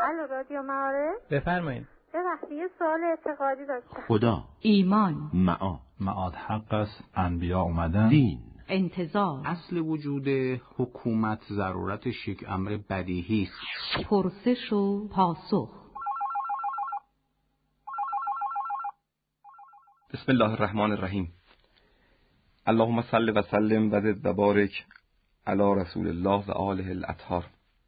الو رادیو معارف. بفرمایید. ببخشید یه سوال اعتقادی داشتم. خدا، ایمان، معاد حق است، انبیا اومدن، دین، انتظار، اصل وجود حکومت ضرورتش یک امر بدیهی است. پرسش و پاسخ. بسم الله الرحمن الرحیم. اللهم صل و سلم و زد و بارک علی رسول الله و آله الاطهار.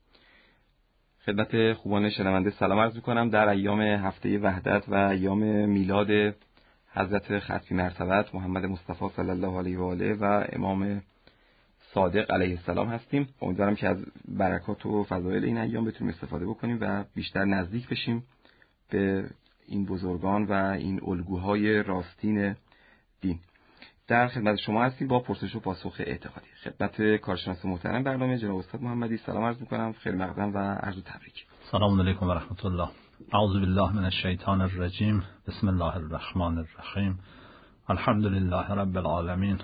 خدمت خوبان شنونده سلام عرض می‌کنم در ایام هفته وحدت و ایام میلاد حضرت ختمی مرتبت محمد مصطفی صلی الله علیه و آله و امام صادق علیه السلام هستیم. امیدوارم که از برکات و فضایل این ایام بتونیم استفاده بکنیم و بیشتر نزدیک بشیم به این بزرگان و این الگوهای راستین دین. در خدمت شما هستیم با پرسش و پاسخ اعتقادی. خدمت کارشناس محترم برنامه جناب استاد محمدی سلام عرض می‌کنم، خیلی مقدم و عرض تبریک. سلام علیکم و رحمت الله. اعوذ بالله من الشیطان الرجیم. بسم الله الرحمن الرحیم. الحمد لله رب العالمین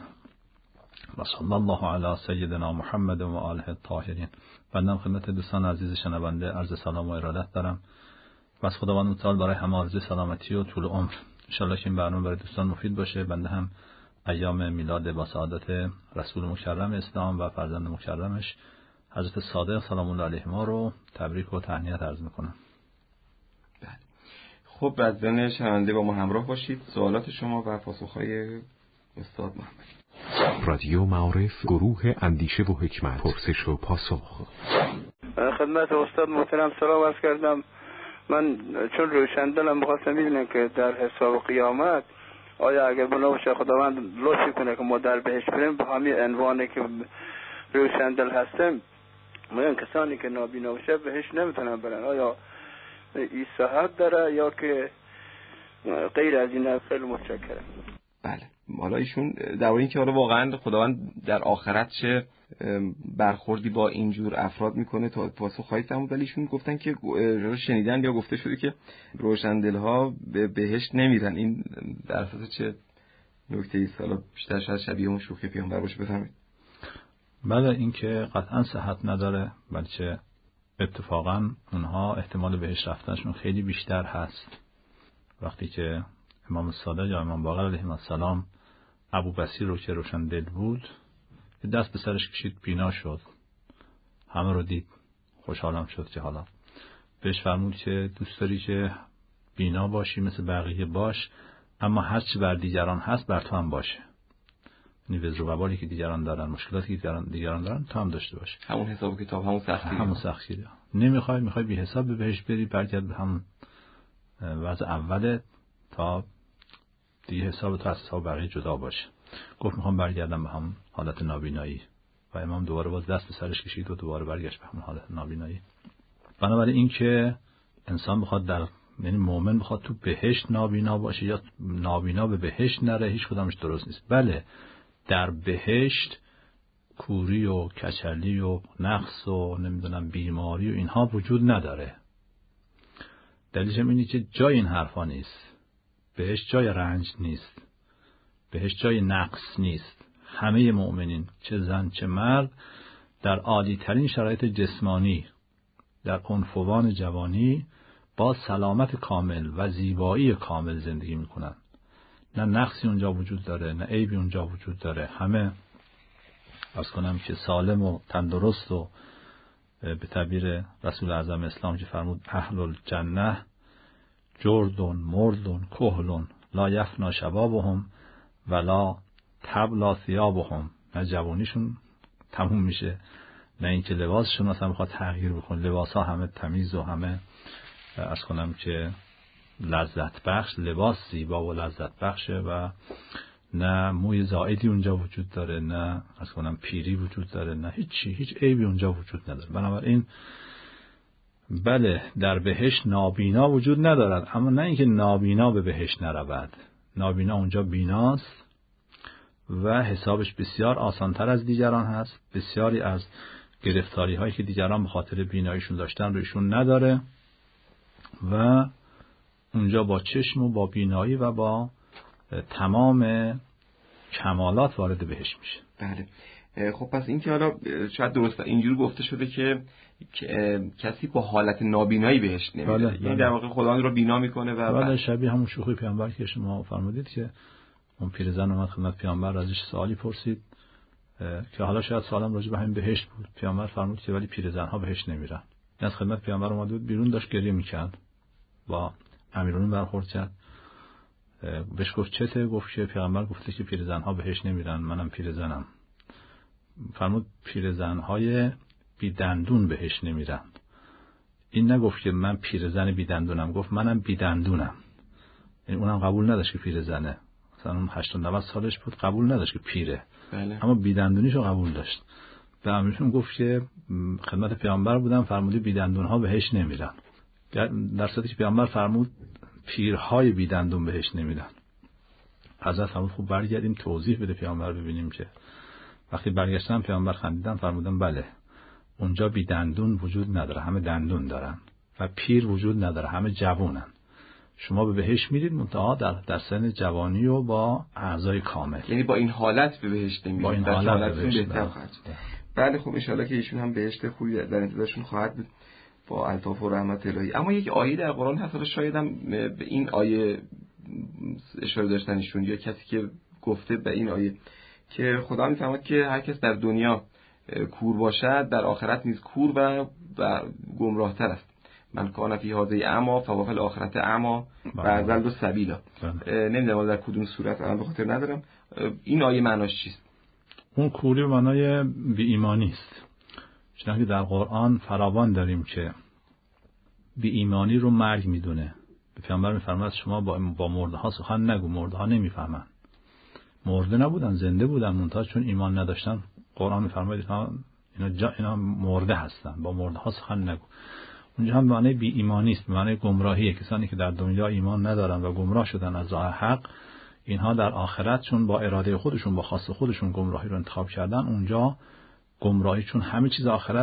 و صلی الله علی سیدنا محمد و آله الطاهرین. بنده خدمت دوستان عزیز شنونده عرض سلام و ارادت دارم و از خداوند متعال برای همه آرزوی سلامتی و طول عمر. ان شاء الله که این برنامه برای دوستان مفید باشه. بنده هم ایام میلاد با سعادت رسول مکرم اسلام و فرزند مکرمش حضرت صادق سلام الله علیهما رو تبریک و تهنیت عرض میکنم. بله. خب از ذهن شنونده با ما همراه باشید. سوالات شما و پاسخهای استاد محمدی. رادیو معارف، گروه اندیشه و حکمت، پرسش و پاسخ. خدمت استاد محترم سلام عرض کردم. من چون روشندلم می‌خواستم بدونم که در حساب قیامت آیا اگر بنا باشه خداوند لطف کنه که ما در بهشت بریم به همین عنوانی که روشندل هستیم، میگن کسانی که نابینا باشه بهشت نمیتونن برن، آیا این صحت داره یا که غیر از این؟ خیلی متشکرم. بله، حالا ایشون در این که حالا واقعا خداوند در آخرت چه برخوردی با اینجور افراد میکنه تا پاسخ خواهید فرمود، ولی ایشون گفتن که شنیدن یا گفته شده که روشندل‌ها به بهشت نمیرن. این در اساس چه نکته‌ای است؟ حالا بیشتر شاید شبیه اون شوخی پیامبر باشه، بفرمایید. بله، این که قطعا صحت نداره، بلکه اتفاقا اونها احتمال بهشت رفتنشون خیلی بیشتر هست. وقتی که امام صادق یا امام باقر علیه السلام ابو بصیر رو که روشن دل بود دست به سرش کشید، بینا شد، همه رو دید، خوشحالم شد که حالا بهش فرمود که دوست داری که بینا باشی مثل بقیه باش، اما هر چی بر دیگران هست بر تو هم باشه. یعنی وزر و وبالی که دیگران دارن، مشکلاتی که دیگران دارن تو هم داشته باشه. همون حساب کتاب، همون سختگیری. میخوای بی حساب به بهش بری، برگرد به همون وضع اوله تا دیگه حساب تو از حساب بقیه جدا باشه. گفت میخوام برگردم به همون حالت نابینایی و امام دوباره باز دست به سرش کشید و دوباره برگشت به همون حالت نابینایی. بنابراین این که انسان بخواد یعنی مؤمن بخواد تو بهشت نابینا باشه یا نابینا به بهشت نره، هیچ کدامش درست نیست. بله، در بهشت کوری و کچلی و نقص و نمیدونم بیماری و اینها وجود نداره. دلیلش اینه که جای این حرفا نیست. بهشت جای رنج نیست، بهشت جای نقص نیست. همه مؤمنین چه زن چه مرد در عالی ترین شرایط جسمانی، در عنفوان جوانی با سلامت کامل و زیبایی کامل زندگی میکنن. نه نقصی اونجا وجود داره، نه عیبی اونجا وجود داره. همه عرض کنم که سالم و تندرست و به تعبیر رسول اعظم اسلام که فرمود اهل الجنه جردون مردون کهلون لا یفنا شبابهم ولا تبلا ثیابهم. نه جوانیشون تموم میشه، نه اینکه لباسشون مثلا بخواد تغییر بکنه. لباس ها همه تمیز و همه عرض کنم که لذت بخش، لباس زیبا و لذت بخشه و نه موی زائدی اونجا وجود داره، نه عرض کنم پیری وجود داره، نه هیچ عیبی اونجا وجود نداره. بنابراین بله، در بهشت نابینا وجود ندارد، اما نه اینکه نابینا به بهشت نرود. نابینا اونجا بیناست و حسابش بسیار آسانتر از دیگران هست. بسیاری از گرفتاری هایی که دیگران به خاطر بیناییشون داشتن رویشون نداره و اونجا با چشم و با بینایی و با تمام کمالات وارد بهشت میشه. بله. خب پس این که حالا شاید درسته اینجور گفته شده که کسی با حالت نابینایی بهشت نمیره. یعنی در واقع خداوند رو بینا میکنه و بله شبیه همون شوخی پیامبر که شما فرمودید که اون پیرزن اومد خدمت پیامبر ازش سوالی پرسید که حالا شاید سوالم راجع به همین بهشت بود. پیامبر فرمود که ولی پیرزن‌ها بهشت نمیرن. از خدمت پیامبر اومد بود بیرون، داشت گریه میکرد، با امیرالمومنین برخورد کرد، بهش گفت چته؟ گفت که پیغمبر گفته که پیرزن‌ها بهشت نمیرن، منم پیرزنم. فرمود پیرزن‌های بی دندون بهشت نمیرن. این نگفت که من پیرزن بی دندونم، گفت منم بی دندونم. یعنی اونم قبول نداشت که پیرزنه، مثلا اون 80 سالش بود، قبول نداشت که پیره. بله. اما بی دندونیشو قبول داشت. به امیرشون گفت که خدمت پیامبر بودم، فرمودی بی دندون‌ها بهشت نمیرن، در صورتی که پیامبر فرمود پیرهای بی دندون بهشت نمیرن. حضرت فرمود خب برگردیم توضیح بده پیامبر ببینیم که. وقتی برگشتن پیامبر خندیدن، فرمودن بله اونجا بی دندون وجود نداره، همه دندون دارن، و پیر وجود نداره، همه جوونن. شما به بهشت میرید منتها در سن جوانی و با اعضای کامل. یعنی با این حالت به بهشت نمیرید، با این حالت بهتر خواهد. بله خب ان شاءالله که ایشون هم بهشت خوبی در انتظارشون خواهد بود با الطاف و رحمت الهی. اما یک آیه در قرآن هست، شاید هم به این آیه اشاره داشتن ایشون یا کسی که گفته به این آیه که خدا میفرماد که هر کس در دنیا کور باشد در آخرت نیز کور و گمراه‌تر است. من کان فی هذه اعما فوافی الاخرت اعما و ازل و سبیلا. نمیدونم در کدوم صورت الان به خاطر ندارم. این آیه معناش چیست؟ اون کوری به معنای بی ایمانی است. چنانکه در قرآن فراوان داریم که بی ایمانی رو مرگ میدونه. به پیامبر میفرماد شما با مرده ها سخن نگو، مرده ها نمیفهمن. مرده نبودن، زنده بودن، منتها چون ایمان نداشتن قرآن میفرماید اینا مرده هستن، با مرده ها سخن نگو. اونجا هم معنی بی ایمانی است، معنی گمراهیه. کسانی که در دنیا ایمان ندارن و گمراه شدن از راه حق، اینها در آخرت چون با اراده خودشون، با خواست خودشون گمراهی رو انتخاب کردن، اونجا گمراهی، چون همه چیز آخرت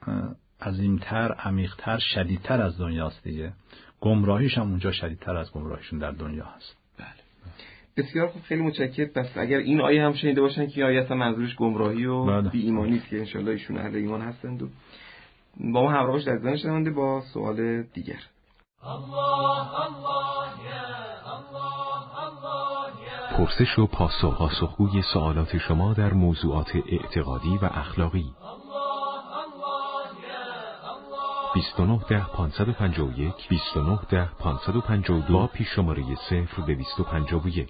عظیمتر، عمیقتر، شدیدتر از دنیاست دیگه، گمراهیش هم اونجا شدیدتر از گمراهیشون در دنیا هست. بله. بسیار خوب، خیلی متشکرم. پس اگر این آیه هم شنیده باشن که آیه اصلا منظورش گمراهی و بی ایمانی است که ان شاءالله ایشون اهل ایمان هستند و با ما همراه باشید. عزیزان شنونده با سوال دیگر. پرسش و پاسخگوی سوالات شما در موضوعات اعتقادی و اخلاقی. 2910 2910 با پیش شماره 0251.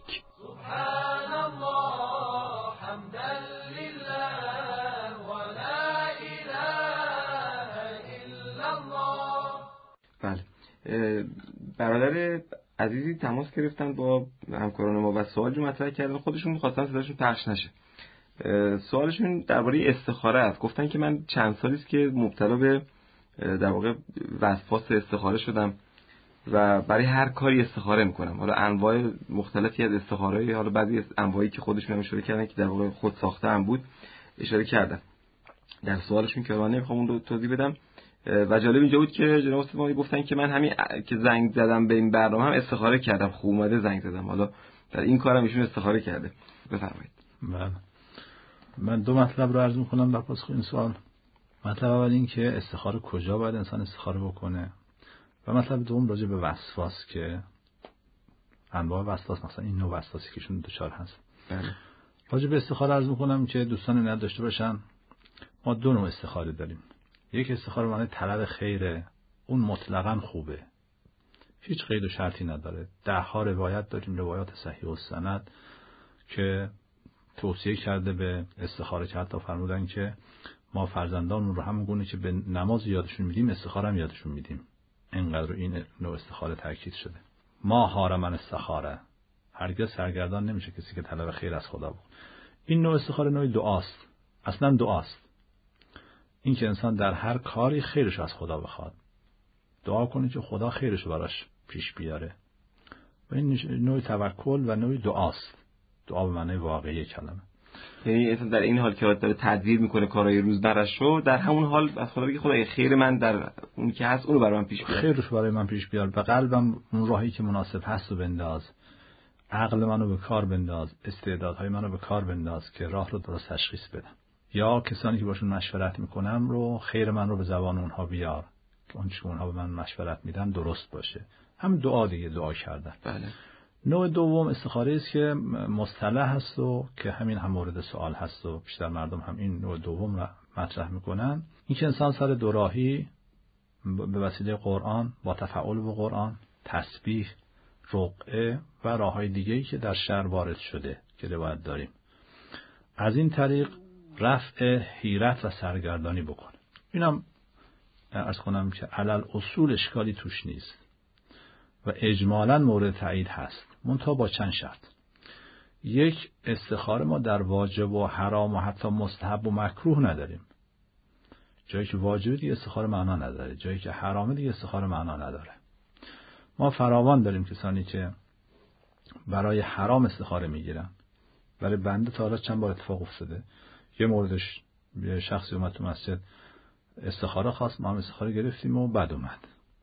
بله، برادر عزیزی تماس گرفتن با همکاران ما و سوال مطرح کردن، خودشون می‌خواستن صداشون پخش نشه. سوالشون درباره استخاره است. گفتن که من چند سالی است که مبتلا به در واقع وسواس استخاره شدم و برای هر کاری استخاره میکنم. حالا انواع مختلفی از استخاره، حالا بعضی از انواعی که خودشون هم اشاره کردن که در واقع خود ساخته هم بود اشاره کردن در سوالشون که من نمیخوام اون رو توضیح بدم. و جالب اینجا بود که جناب استاد گفتن که من همین که زنگ زدم به این برنامه هم استخاره کردم، خوب اومده زنگ زدم. حالا در این کارم ایشون استخاره کرده. بفرمایید. بله، من دو مطلب رو عرض می‌کنم در پاسخ این سوال. مطلب اول این که استخاره کجا باید انسان استخاره بکنه، و مطلب دوم راجع به وسواس که انواع وسواس، مثلا این نوع وسواسی که شون دچار هست. بله. راجع به استخاره عرض می‌کنم که دوستان نداشته باشن. ما دو نوع استخاره داریم. یک استخاره معنی طلب خیره، اون مطلقاً خوبه، هیچ قید و شرطی نداره. 10 روایت داریم، روایات صحیح و سند که توصیه کرده به استخاره، که حتی فرمودن که ما فرزندانمون رو همون گونه که به نماز یادشون میدیم استخاره هم یادشون میدیم. اینقدر این نوع استخاره تاکید شده. ما حارمن استخاره، هرگز سرگردان نمیشه کسی که طلب خیر از خدا بود. این نوع استخاره نوع دعاست، اصلا دعاست. این که انسان در هر کاری خیرش از خدا بخواد، دعا کنه که خدا خیرش براش پیش بیاره. و این نوع توکل و نوع دعاست. دعا به معنی واقعی کلمه. یعنی اصلا در این حال که داره تدبیر میکنه کارهای روزمرش رو، در همون حال از خدا بگه خدای خیر من در اون که هست اونو برای من پیش بیار، خیرش برای من پیش بیار، به قلبم اون راهی که مناسب هست رو بنداز، عقل منو به کار بنداز، استعدادهای منو به کار بنداز که راه رو درست تشخیص بدم. یا کسانی که باشون مشورت میکنم رو خیر من رو به زبان اونها بیار که اون چه اونها به من مشورت میدن درست باشه. هم دعا دیگه، دعا کردن. بله. نوع دوم استخاره است که مصطلح هست و که همین هم مورد سوال هست و بیشتر مردم هم این نوع دوم رو مطرح میکنن. این که انسان سر دوراهی به وسیله قرآن، با تفعل به قرآن، تسبیح، رقعه و راههای دیگه‌ای که در شرع وارد شده که روایت داریم، از این طریق رفع حیرت و سرگردانی بکنه. اینم عرض کنم که علل اصول اشکالی توش نیست و اجمالاً مورد تایید هست، منتها با چند شرط. یک، استخاره ما در واجب و حرام و حتی مستحب و مکروه نداریم. جایی که واجبه دیگه استخاره معنا نداره، جایی که حرامه دیگه استخاره معنا نداره. ما فراوان داریم کسانی که برای حرام استخاره میگیرن. برای بنده تا حالا چند بار اتفاق افتاده. یه موردش یه شخصی اومد تو مسجد استخاره خواست، ما هم استخاره گرفتیم و بعد اومد.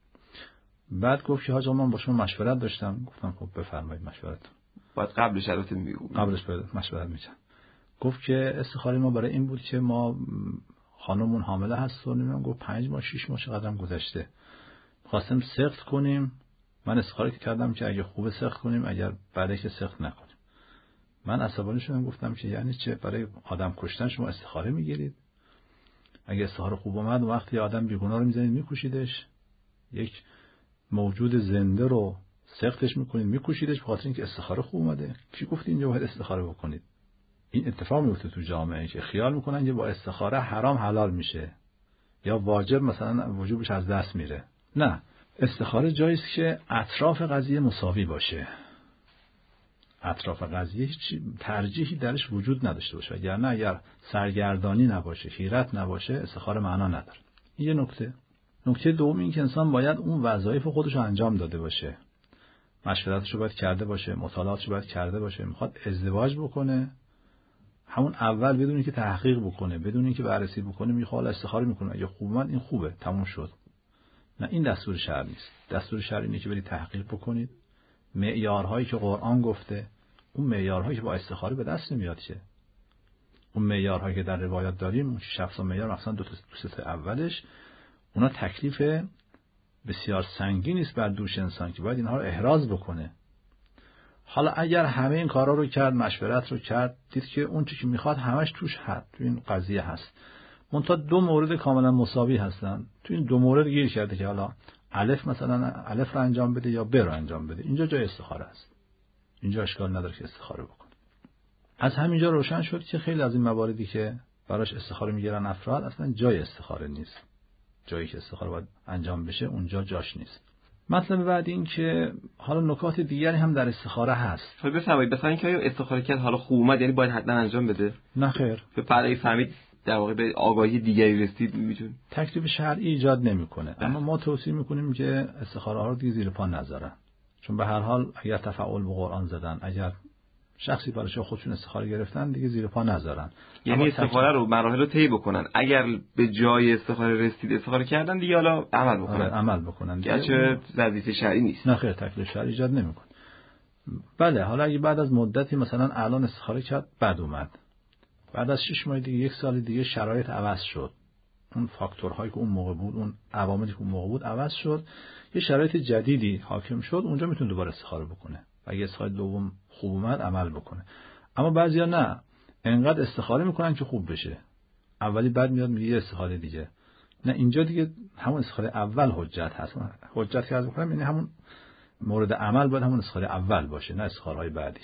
بعد گفت که حاج من با شما مشورت داشتم. گفتم خب بفرمایید مشورتتون. بعد قبلش البته میگم قبلش مشورت میکنم. گفت که استخاره ما برای این بود که ما خانممون حامله هست و نمیدونم، گفت 5 ماه 6 ماه چقدرم گذشته، خواستیم سخت کنیم. من استخاره کردم که اگه خوبه سخت کنیم، اگر بعدش که سخت نکنیم. من عصبانی شدم، گفتم که یعنی چه؟ برای آدم کشتن شما استخاره میگیرید؟ اگه استخاره خوب اومد وقتی آدم بیگناه رو میزنید میکشیدش، یک موجود زنده رو سختش میکنید میکشیدش به خاطر اینکه استخاره خوب اومده. کی گفت اینجا باید استخاره بکنید؟ این اتفاق میفته تو جامعه که خیال میکنن که با استخاره حرام حلال میشه یا واجب مثلا وجوبش از دست میره. نه، استخاره جایی است که اطراف قضیه مساوی باشه، اطراف قضیه هیچ ترجیحی درش وجود نداشته باشه، اگر سرگردانی نباشه، حیرت نباشه، استخاره معنا نداره. این یه نکته. نکته دوم این که انسان باید اون وظایف خودش رو انجام داده باشه، مشورتش رو باید کرده باشه، مطالعاتش رو باید کرده باشه. میخواد ازدواج بکنه، همون اول بدون اینکه تحقیق بکنه، بدون اینکه بررسی بکنه، میخواد استخاره میکنه، اگه خوب من این خوبه تموم شد. نه، این دستور شرع نیست. دستور شرع اینه که برید تحقیق بکنید، معیارهایی که قرآن گفته، اون معیارهایی که با استخاره به دست نمیاد که اون معیارهایی که در روایات داریم، اون 6 معیار مثلا دو تا اولش، اونا تکلیف بسیار سنگینی است بر دوش انسان که باید اینها رو احراز بکنه. حالا اگر همه این کارا رو کرد، مشورت رو کرد، دید که اون چیزی که میخواد همش توش هست، تو این قضیه هست، منتها 2 مورد کاملا مساوی هستن، تو این 2 مورد گیر کرده که حالا الف مثلا الف رو انجام بده یا ب رو انجام بده، اینجا جای استخاره است، اینجا اشکال نداره که استخاره بکنه. از همینجا روشن شد که خیلی از این مواردی که براش استخاره میگیرن افراد اصلا جای استخاره نیست، جایی که استخاره باید انجام بشه اونجا جاش نیست. مطلب بعد این که حالا نکات دیگری هم در استخاره هست. خب بفرمایید، مثلا اینکه استخاره کرد حالا خوب اومد یعنی باید حتما انجام بده؟ نه خیر. به فرقی فهمید در واقع به آگاهی دیگری رسید میتونه تکلیف شرعی ایجاد نمیکنه، اما ما توصیه میکنیم که استخاره ها رو دیگه زیر پا نذارن، چون به هر حال اگر تفعل به قرآن زدن، اگر شخصی براش خودشون استخاره گرفتن، دیگه زیر پا نذارن. یعنی استخاره رو مراحل رو طی بکنن، اگر به جای استخاره رسید استخاره کردن دیگه حالا عمل بکنن. عمل بکنن گرچه وظیفه شرعی نیست. نه خیر، تکلیف شرعی ایجاد نمیکنه. بله، حالا اگه بعد از مدتی مثلا الان استخاره کرد بعد اومد، بعد از 6 ماه دیگه 1 سال دیگه شرایط عوض شد، اون فاکتورهایی که اون موقع بود، اون عواملی که اون موقع بود عوض شد، یه شرایط جدیدی حاکم شد، اونجا میتونه دوباره استخاره بکنه. اگه استخاره دوم خوب اومد عمل بکنه. اما بعضیا نه، انقدر استخاره میکنن که خوب بشه، اولی بعد میاد میگه استخاره دیگه. نه، اینجا دیگه همون استخاره اول حجت هست. حجت که از بکنم یعنی همون مورد عمل باید همون استخاره اول باشه، نه استخارهای بعدی.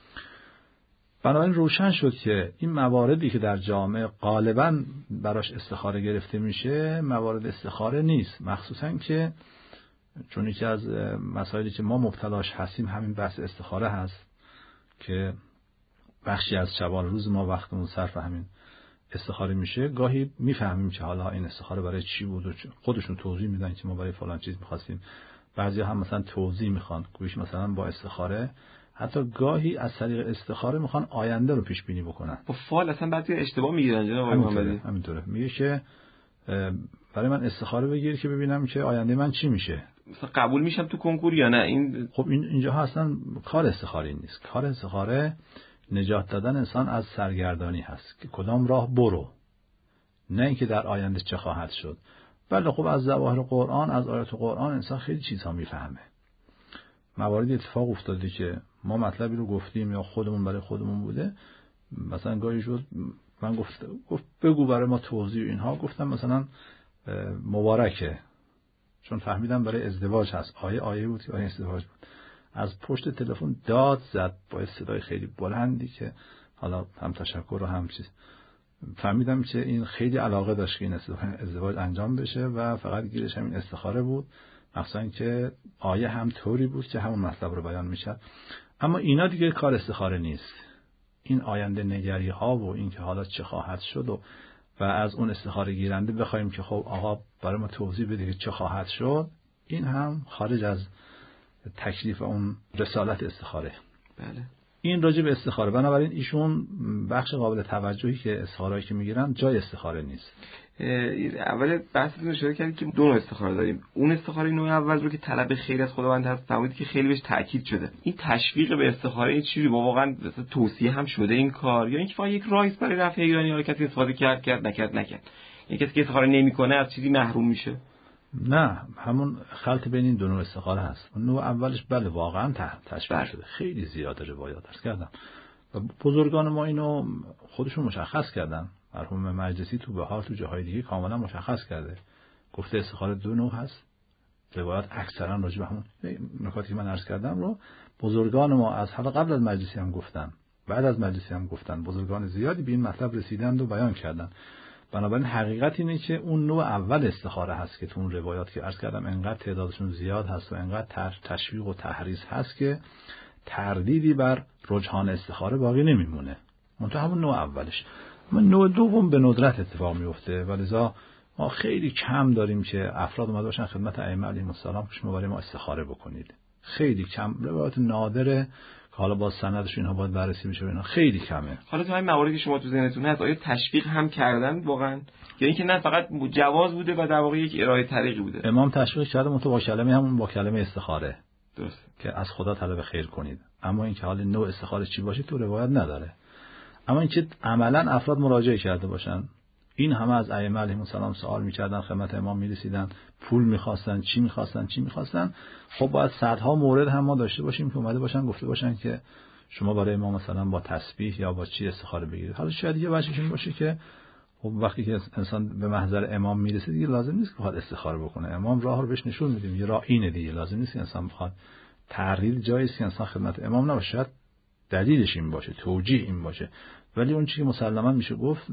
بنابراین روشن شد که این مواردی که در جامعه غالباً براش استخاره گرفته میشه موارد استخاره نیست، مخصوصاً که چون یکی از مسائلی که ما مبتلاش هستیم همین بحث استخاره هست که بخشی از شبان روز ما وقتمون صرف همین استخاره میشه. گاهی میفهمیم که حالا این استخاره برای چی بود و خودشون توضیح میدن که ما برای فلان چیز میخواستیم. بعضیا هم مثلا توضیح میخوان، گوش مثلا با استخاره، حتی گاهی از طریق استخاره میخوان آینده رو پیش بینی بکنن. با فال اصلا بعضی اشتباه میگیرن جناب آقای محمدی. همینطوره. میگه که برای من استخاره بگیر که ببینم که آینده من چی میشه. مثلا قبول میشم تو کنکور یا نه. این خب اینجا اصلا کار استخاره نیست. کار استخاره نجات دادن انسان از سرگردانی هست که کدام راه برو. نه اینکه در آینده چه خواهد شد. بله خب از ظواهر قرآن، از آیات قرآن انسان خیلی چیزها میفهمه. مواردی اتفاق افتاده که ما مطلبی رو گفتیم یا خودمون برای خودمون بوده، مثلا گاهی شد من گفت بگو برای ما توضیح اینها، گفتم مثلا مبارکه، چون فهمیدم برای ازدواج هست، آیه بود که آیه ازدواج بود. از پشت تلفن داد زد با صدای خیلی بلندی که حالا هم تشکر و هم چیز. فهمیدم که این خیلی علاقه داشت که این ازدواج انجام بشه و فقط گیرش همین استخاره بود، مخصوصا که آیه هم طوری بود که همون مطلب رو بیان میشه. اما اینا دیگه کار استخاره نیست. این آینده نگری ها و این که حالا چه خواهد شد و از اون استخاره گیرنده بخوایم که خب آقا برای ما توضیح بده که چه خواهد شد، این هم خارج از تکلیف اون رسالت استخاره. بله. این راجع به استخاره. بنابراین ایشون بخش قابل توجهی که استخارهایی که میگیرن جای استخاره نیست. اول بحثتون اشاره کردید که دو نوع استخاره داریم. اون استخاره نوع اول رو که طلب خیر از خداوند هست، فرمودید که خیلی بهش تاکید شده. این تشویق به استخاره این چیزی واقعا توصیه هم شده این کار، یا اینکه فقط یک رایس برای رفع ایرانی ها کسی استفاده کرد نکرد. این کسی که استخاره نمیکنه از چیزی محروم میشه؟ نه، همون خلط بین این دو نوع استخاره هست. نوع اولش بله واقعا تشویق شده، خیلی زیاده روایات درس کردم و بزرگان ما اینو خودشون مشخص کردن. مرحوم مجلسی تو بهار تو جاهای دیگه کاملا مشخص کرده، گفته استخاره دو نوع هست. روایات اکثرا راجع به همون نکاتی که من عرض کردم رو بزرگان ما از حالا قبل از مجلسی هم گفتن، بعد از مجلسی هم گفتن، بزرگان زیادی به این مطلب رسیدند و بیان کردن. بنابراین حقیقت اینه که اون نوع اول استخاره هست که تو اون روایات که عرض کردم انقدر تعدادشون زیاد هست و انقدر تشویق و تحریض هست که تردیدی بر رجحان استخاره باقی نمیمونه. منتها همون نوع اولش. اما نوع دوم به ندرت اتفاق میفته و لذا ما خیلی کم داریم که افراد اومده باشن خدمت ائمه علیهم السلام شما برای ما استخاره بکنید. خیلی کم، روایات نادره که حالا با سندش اینها باید بررسی بشه، اینا خیلی کمه. حالا تو همین مواردی که شما تو ذهنتون هست آیا تشویق هم کردن واقعا، یا اینکه نه فقط جواز بوده و در واقع یک ارائه طریقی بوده؟ امام تشویق کرده با کلمه همون با کلمه استخاره، درست، که از خدا طلب خیر کنید. اما اینکه حالا نوع استخاره چی باشه تو روایت نداره. اما اینکه عملاً افراد مراجعه کرده باشن، این همه از ائمه علیهم السلام سوال می‌کردن، خدمت امام می‌رسیدن، پول می‌خواستن، چی می‌خواستن. خب باید صدها مورد هم ما داشته باشیم که اومده باشن گفته باشن که شما برای ما مثلا با تسبیح یا با چی استخاره بگیرید. حالا شاید یه وجهش این باشه که خب وقتی که انسان به محضر امام میرسه دیگه لازم نیست که بخواد استخاره بکنه. امام راه رو بهش نشون میدیم، یه راه اینه دیگه، لازم نیست انسان بخواد تحلیل جایزی که انسان خدمت امام نباشه. دلیلش این باشه، توجیه این باشه. ولی اون چیزی که مسلماً میشه گفت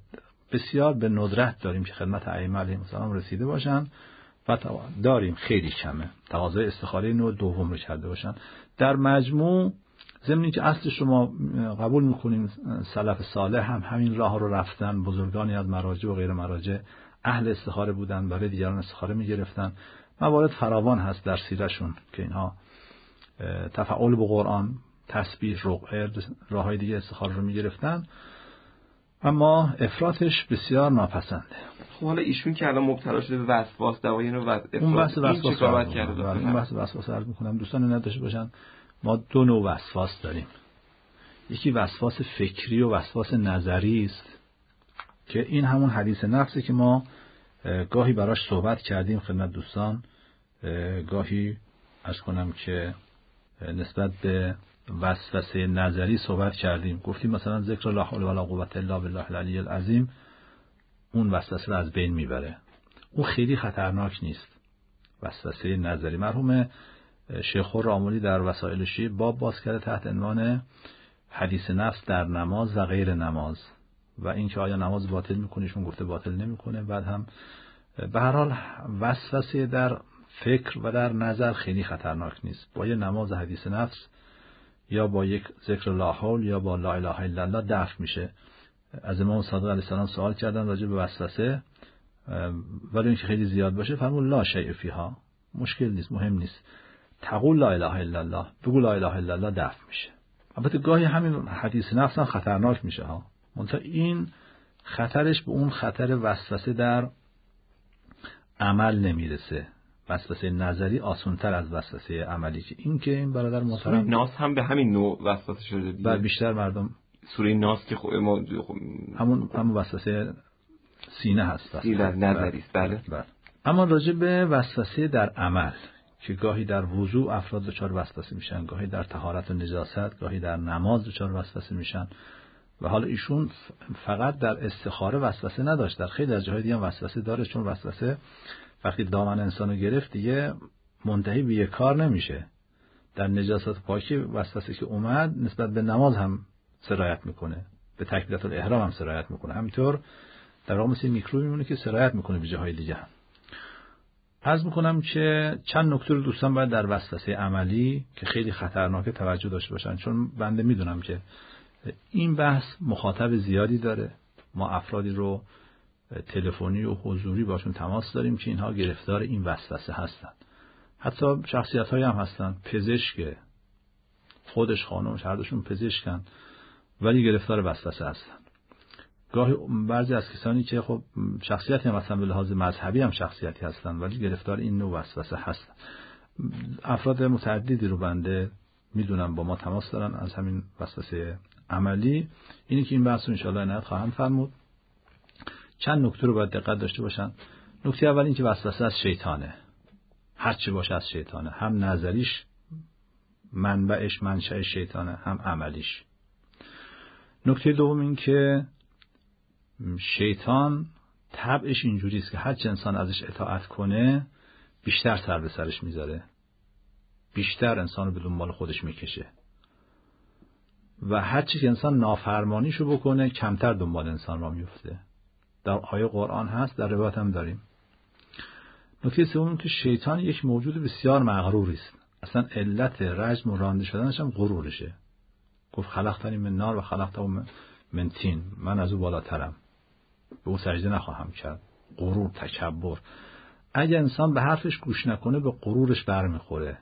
بسیار به ندرت داریم که خدمت ائمه علیهم السلام رسیده باشن و داریم خیلی کمه تقاضای استخاره نوع دوم رو کرده باشن. در مجموع ضمن اینکه اصلش رو ما قبول میکنیم سلف صالح هم همین راه رو رفتن، بزرگانی از مراجع و غیر مراجع اهل استخاره بودن، برای دیگران استخاره میگرفتن. موارد فراوان هست در سیرشون که اینها تفاعل با قرآن، تسبیح، رقعه، راههای دیگه استخاره رو میگرفتن، اما افراطش بسیار ناپسنده. خب حالا ایشون که الان مبتلا شده به وسواس، دوای اینو اون بحث وسواس کار کرده. این بحث وسواس عرض می‌کنم دوستان نداشته باشن. ما دو نوع وسواس داریم. یکی وسواس فکری و وسواس نظری است که این همون حدیث نفسی که ما گاهی براش صحبت کردیم خدمت دوستان، گاهی عرض کنم که نسبت به وسوسه نظری صحبت کردیم. گفتیم مثلا ذکر لا حول ولا قوة الا بالله العلی العظیم اون وسوسه رو از بین میبره. اون خیلی خطرناک نیست. وسوسه نظری مرحوم شیخ الراملی در وسائل شیعه باب باز کرده تحت عنوان حدیث نفس در نماز و غیر نماز و اینکه آیا نماز باطل میکنه، ایشون گفته باطل نمیکنه. بعد هم به هر حال وسوسه در فکر و در نظر خیلی خطرناک نیست. با یه نماز حدیث نفس یا با یک ذکر لا حول یا با لا اله الا الله دفع میشه. از امام صادق علیه السلام سوال کردن راجع به وسوسه، ولی اینکه خیلی زیاد باشه فرمود لا شیء فیها، مشکل نیست، مهم نیست، تقول لا اله الا الله، بگو لا اله الا الله دفع میشه. البته گاهی همین حدیث نفس هم خطرناک میشه ها، منتها این خطرش به اون خطر وسوسه در عمل نمیرسه. وسوسه نظری آسان‌تر از وسوسه عملی که این برادر محترم سوره ناس هم به همین نوع وسوسه شده دیگه. بر بیشتر مردم سوره ناس که همون وسوسه سینه هست. سینه نظری است. بله. اما راجع به وسوسه در عمل که گاهی در وضوء افراد دچار وسوسه میشن، گاهی در طهارت و نجاست، گاهی در نماز دچار وسوسه میشن و حالا ایشون فقط در استخاره وسوسه نداشت، در خیلی از جاهای دیگه هم وسوسه داره، چون وسوسه وقتی دامن انسانو گرفت دیگه منتهی به یک کار نمیشه. در نجاست پاکی وسوسه که اومد نسبت به نماز هم سرایت میکنه، به تکبیرات الاحرام هم سرایت میکنه، همینطور در واقع مثل میکروبی میمونه که سرایت میکنه به جاهای دیگه هم. عرض میکنم که چند نکته رو دوستان باید در وسوسه عملی که خیلی خطرناکه توجه داشته باشن، چون بنده میدونم که این بحث مخاطب زیادی داره. ما افرادی رو تلفنی و حضوری باشون تماس داریم که اینها گرفتار این وسوسه هستن. حتی شخصیت‌هایی هم هستن، پزشک، خودش خانمش هر دوشون پزشکن ولی گرفتار وسوسه هستن. گاهی بعضی از کسانی که خب شخصیتی هم مثلا به لحاظ مذهبی هم شخصیتی هستن ولی گرفتار این نوع وسوسه هستن. افراد متعددی رو بنده میدونم با ما تماس دارن از همین وسوسه عملی. اینی که این بحث رو انشاءالله عنایت خواهم فرمود. چند نکته رو باید دقت داشته باشن. نکته اول این که وسوسه از شیطانه، هر چی باشه از شیطانه، هم نظریش منبعش منشأ شیطانه، هم عملیش. نکته دوم این که شیطان طبعش اینجوری است که هر چه انسان ازش اطاعت کنه بیشتر سر به سرش میذاره، بیشتر انسان رو به دنبال خودش میکشه و هر چی که انسان نافرمانیشو بکنه کمتر دنبال انسان را میفته. در آیه قرآن هست، در روایت هم داریم. نکته سوم که شیطان یک موجود بسیار مغروری است. اصلا علت رجم و رانده شدنش هم غرورشه. گفت خلقتنی من نار و خلقته من طین، من از او بالاترم، به او سجده نخواهم کرد. غرور، تکبر. اگه انسان به حرفش گوش نکنه به غرورش برمیخوره،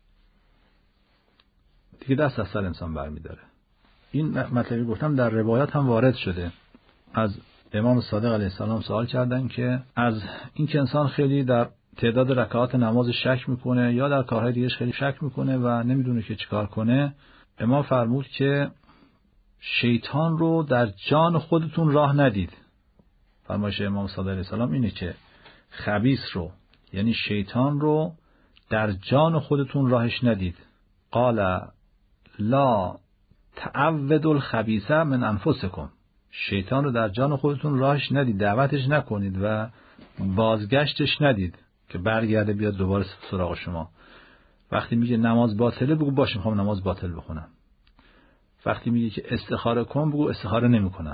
دیگه دست از سر انسان برمیداره. این مطلبی گفتم در روایات هم وارد شده. از امام صادق علیه السلام سوال کردن که از این که انسان خیلی در تعداد رکعات نماز شک میکنه یا در کارهای دیگه خیلی شک میکنه و نمیدونه که چیکار کنه، امام فرمود که شیطان رو در جان خودتون راه ندید. فرمایش امام صادق علیه السلام اینه که خبیث رو، یعنی شیطان رو در جان خودتون راهش ندید. قال لا تعودوا الخبیث من انفسکم، شیطان رو در جان خودتون راهش ندید، دعوتش نکنید و بازگشتش ندید که برگرده بیاد دوباره سراغ شما. وقتی میگه نماز باطله بگو باشه میخوام نماز باطل بخونم. وقتی میگه که استخاره کن بگو استخاره نمیکنم.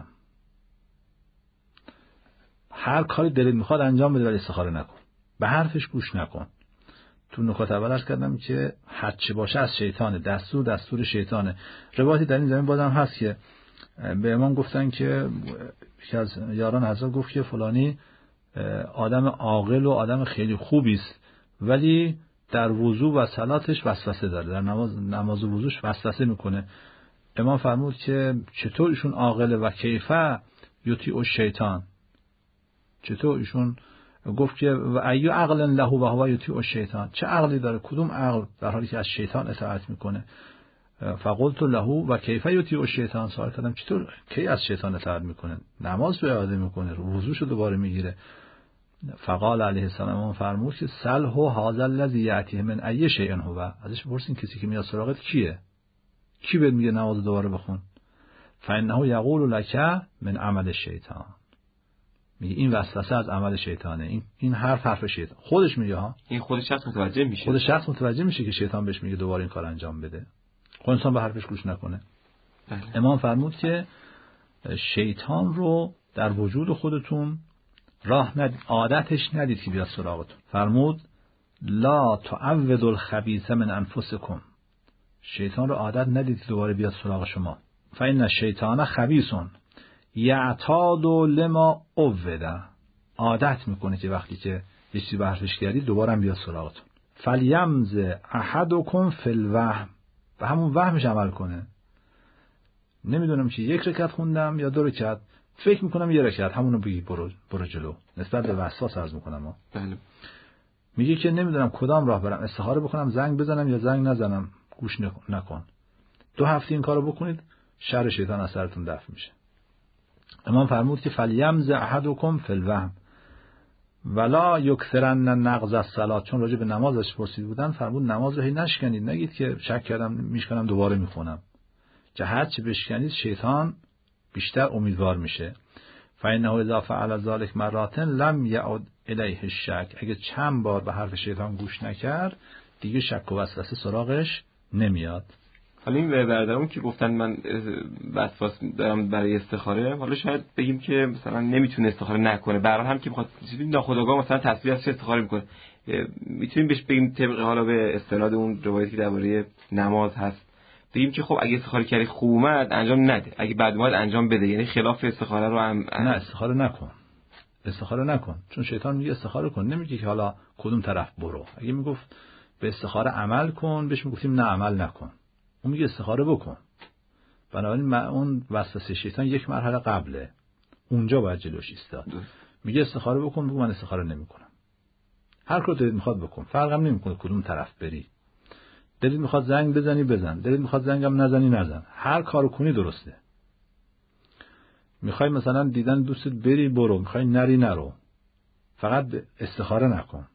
هر کاری دلت میخواد انجام بده ولی استخاره نکن. به حرفش گوش نکن. تو نکات اول عرض کردم که هر چی باشه از شیطانه، دستور شیطانه. روایتی در این زمین بازم هست که به امام گفتن که یکی از یاران حضرت گفت که فلانی آدم عاقل و آدم خیلی خوبی است ولی در وضو و صلاتش وسوسه داره، در نماز و وضوش وسوسه میکنه. امام فرمود که چطور ایشون عاقله و کیفه یطیع الشیطان، چطور ایشون گفت که و ایو عقل له و هو یطیع الشیطان، چه عقلی داره، کدوم عقل در حالی که از شیطان اطاعت میکنه. فقلت له و کیف یطیع الشیطان، سوال کردم چطور کی از شیطان اطاعت میکنه، نماز رو اعاده میکنه، وضوشو دوباره میگیره. فقال علیه السلام فرمود که سلح هذا الذی یاتیه من ای شیء هو، ازش بپرسین کسی که میاد سراغت کیه، کی بهت میگه نماز دوباره بخون. فانه یقول لک من عمل الشیطان، میگه این وسوسه از عمل شیطانه، این حرف شیطان. خودش میگه ها، این خود شخص متوجه میشه، خود شخص متوجه میشه که شیطان بهش میگه دوباره این کار انجام بده، خود انسان به حرفش گوش نکنه. بله. امام فرمود که شیطان رو در وجود خودتون راه ندید، عادتش ندید که بیاد سراغتون. فرمود لا تعودوا الخبیث من انفسکم، شیطان رو عادت ندید که دوباره بیاد سراغ شما. فإن الشیطان خبیث یعتاد لما عود، عادت میکنه که وقتی که یه چیزی به حرفش کردید دوباره هم بیاد سراغتون. فلیمز احدکم فی الوهم، به همون وهمش عمل کنه. نمیدونم چی، یک رکعت خوندم یا 2 رکعت، فکر میکنم 1 رکعت، همونو بگی برو جلو. نسبت به وسواس عرض میکنم. بله. میگه که نمیدونم کدام راه برم، استخاره بکنم، زنگ بزنم یا زنگ نزنم، گوش نکن. 2 هفته این کارو بکنید، شر شیطان از سرتون دفع میشه. امام فرمود که فلیمز احدکم فی الوهم ولا یکثرن نقض الصلاه، چون راجع به نمازش پرسید بودن فرمود نماز رو هی نشکنید، نگید که شک کردم میشکنم دوباره میخونم. هر چی بشکنید شیطان بیشتر امیدوار میشه. فإنه اذا فعل ذلك مرات لم يعد الیه الشک، اگه چند بار به حرف شیطان گوش نکرد دیگه شک و وسوسه سراغش نمیاد. حالا این برادرمون که گفتن من وسواس دارم برای استخاره، حالا شاید بگیم که مثلا نمیتونه استخاره نکنه، برای هم که بخواد چیزی ناخودآگاه مثلا تصویر ازش استخاره میکنه، میتونیم بهش بگیم طبق حالا به استناد اون روایتی که درباره نماز هست بگیم که خب اگه استخاره کردی خوب اومد انجام نده، اگه بد اومد انجام بده، یعنی خلاف استخاره رو هم نه استخاره نکن، استخاره نکن، چون شیطان میگه استخاره کن، نمیگه که حالا کدوم طرف برو. اگه میگفت به استخاره عمل کن بهش میگفتیم نه عمل نکن، اون میگه استخاره بکن. بنابراین اون وسوسه شیطان یک مرحله قبله، اونجا باید جلوش ایستاد. میگه استخاره بکن، بگو من استخاره نمیکنم، هر کاری دلت میخواد بکن، فرقم نمیکنه کدوم طرف بری. دلت میخواد زنگ بزنی بزن، دلت میخواد زنگم نزنی نزن، هر کارو کنی درسته. میخوای مثلا دیدن دوستت بری برو، میخوای نری نرو، فقط استخاره نکن.